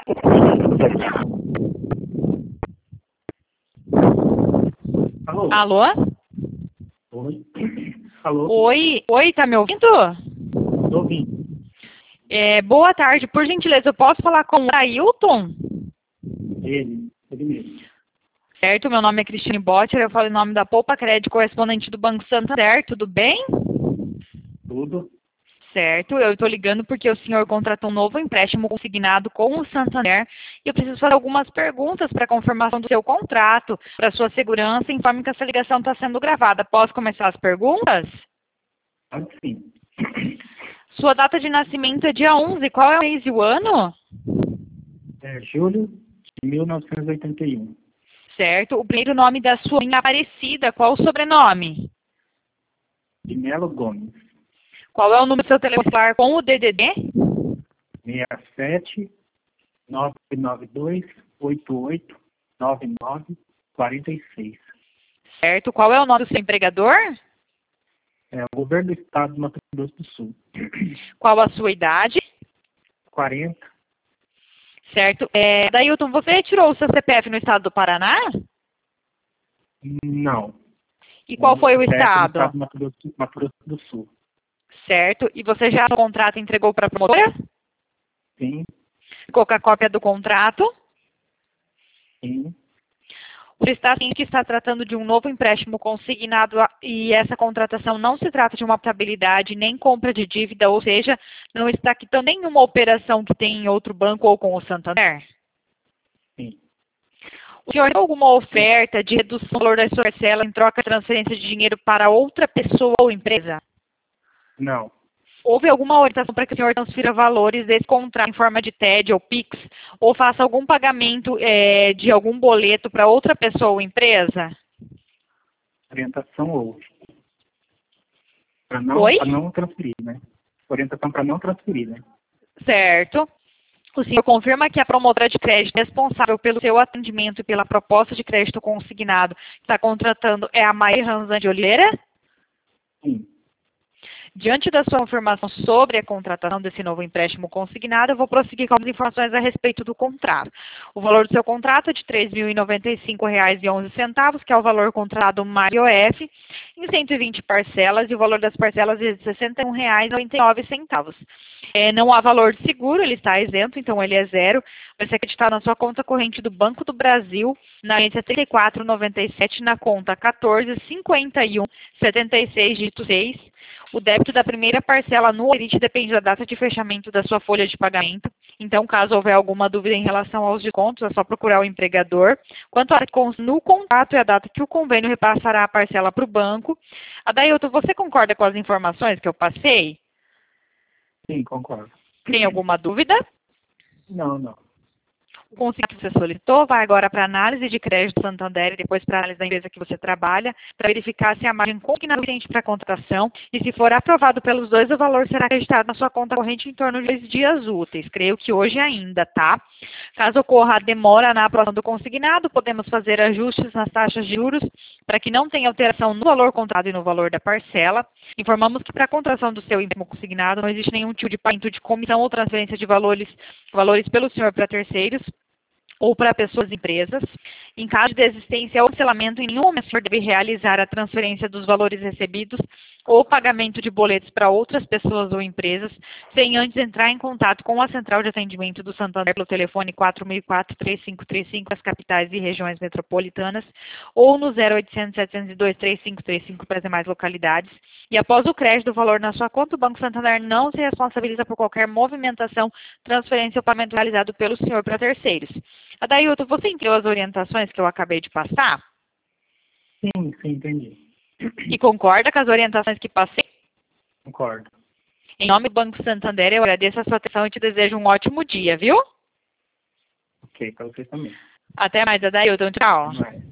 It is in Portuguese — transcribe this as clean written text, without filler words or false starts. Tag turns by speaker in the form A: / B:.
A: Alô?
B: Alô?
A: Oi? Alô?
B: Oi, tá me ouvindo?
A: Tô ouvindo.
B: Boa tarde, por gentileza, eu posso falar com o Ailton?
A: Ele mesmo.
B: Certo, meu nome é Cristiane Botter, eu falo em nome da Poupa Crédito, correspondente do Banco Santander, tudo bem?
A: Tudo?
B: Certo, eu estou ligando porque o senhor contratou um novo empréstimo consignado com o Santander e eu preciso fazer algumas perguntas para confirmação do seu contrato, para sua segurança, informe que essa ligação está sendo gravada. Posso começar as perguntas?
A: Pode sim.
B: Sua data de nascimento é dia 11, qual é o mês e o ano?
A: É julho de 1981.
B: Certo, o primeiro nome da sua mãe Aparecida, qual o sobrenome?
A: De Melo Gomes.
B: Qual é o número do seu telefone celular com o DDD?
A: 67 992 88 99 46.
B: Certo, qual é o nome do seu empregador?
A: É o governo do estado do Mato Grosso do Sul.
B: Qual a sua idade?
A: 40.
B: Certo, Dailton, você retirou o seu CPF no estado do Paraná?
A: Não.
B: E qual foi o
A: CPF do
B: estado?
A: do Mato Grosso do Sul.
B: Certo, e você já o contrato entregou para a promotora?
A: Sim,
B: Ficou com a cópia do contrato?
A: sim.
B: Você está ciente que está tratando de um novo empréstimo consignado e essa contratação não se trata de uma portabilidade nem compra de dívida, ou seja, não está quitando nenhuma operação que tem em outro banco ou com o Santander?
A: Sim.
B: O senhor tem alguma oferta de redução do valor da sua parcela em troca de transferência de dinheiro para outra pessoa ou empresa?
A: Não.
B: Houve alguma orientação para que o senhor transfira valores desse contrato em forma de TED ou PIX, ou faça algum pagamento de algum boleto para outra pessoa ou empresa?
A: Orientação houve. Para
B: Oi?
A: não transferir, né? Orientação para não transferir, né?
B: Certo. O senhor confirma que a promotora de crédito responsável pelo seu atendimento e pela proposta de crédito consignado que está contratando é a Maia Ranzan de Oliveira?
A: Sim.
B: Diante da sua confirmação sobre a contratação desse novo empréstimo consignado, eu vou prosseguir com as informações a respeito do contrato. O valor do seu contrato é de R$ 3.095,11, que é o valor contratado mais IOF, em 120 parcelas, e o valor das parcelas é de R$ 61,99. Não há valor de seguro, ele está isento, então ele é zero. Vai ser acreditado na sua conta corrente do Banco do Brasil, na agência 3497, na conta 145176, dígito 6. O débito da primeira parcela no Olerite depende da data de fechamento da sua folha de pagamento. Então, caso houver alguma dúvida em relação aos descontos, é só procurar o empregador. Quanto a no contrato é a data que o convênio repassará a parcela para o banco. Adailton, você concorda com as informações que eu passei?
A: Sim, concordo.
B: Tem alguma dúvida?
A: Não.
B: O consignado que você solicitou vai agora para análise de crédito Santander e depois para análise da empresa que você trabalha, para verificar se a margem consignada é suficiente para a contratação e se for aprovado pelos dois, o valor será acreditado na sua conta corrente em torno de 2 dias úteis. Creio que hoje ainda, tá? Caso ocorra a demora na aprovação do consignado, podemos fazer ajustes nas taxas de juros para que não tenha alteração no valor contratado e no valor da parcela. Informamos que para a contratação do seu empréstimo consignado não existe nenhum tipo de pagamento de comissão ou transferência de valores pelo senhor para terceiros ou para pessoas e empresas. Em caso de desistência ou cancelamento, em nenhum momento o senhor deve realizar a transferência dos valores recebidos ou pagamento de boletos para outras pessoas ou empresas, sem antes entrar em contato com a central de atendimento do Santander pelo telefone 4004-3535 das capitais e regiões metropolitanas, ou no 0800-702-3535 para as demais localidades. E após o crédito do valor na sua conta, o Banco Santander não se responsabiliza por qualquer movimentação, transferência ou pagamento realizado pelo senhor para terceiros. Adailton, você entendeu as orientações que eu acabei de passar?
A: Sim, entendi.
B: E concorda com as orientações que passei?
A: Concordo.
B: Em nome do Banco Santander, eu agradeço a sua atenção e te desejo um ótimo dia, viu?
A: Ok, para você também.
B: Até mais, Adailton. Tchau.
A: Vai.